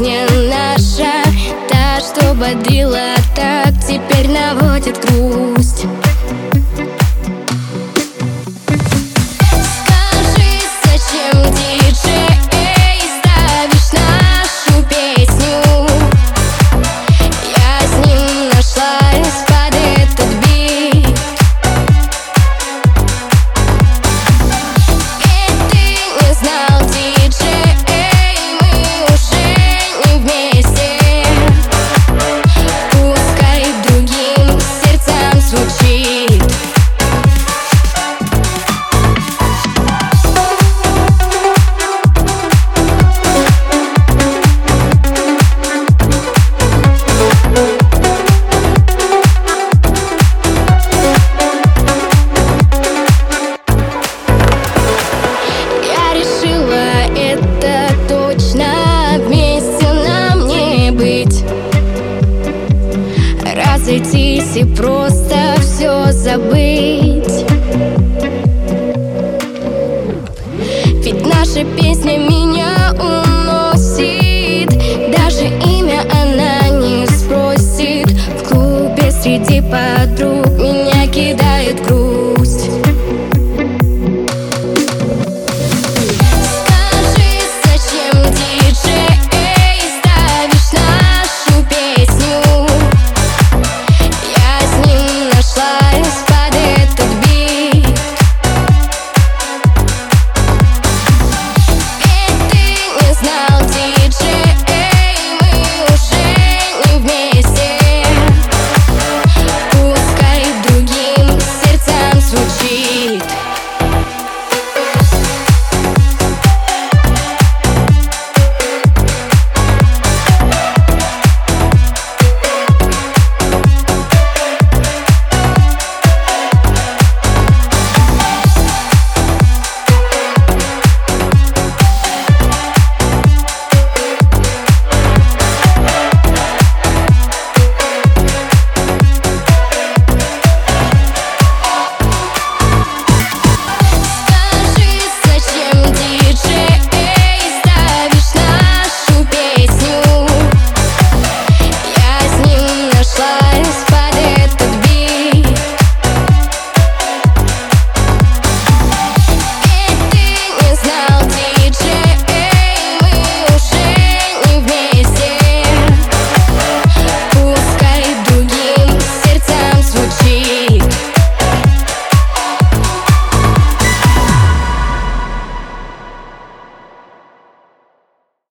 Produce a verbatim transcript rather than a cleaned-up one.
песня наша, та, что бодрила так, теперь наводит грусть. Скажи, зачем диджей ставишь нашу песню? Я с ним нашлась под этот бит. И ты не знал, диджей, мы уже не вместе. Пускай другим сердцам звучит. Я решила, это точно, вместе нам не быть. Разойтись и просто все забыть. Ведь наша песня меня уносит, даже имя она не спросит. В клубе среди подруг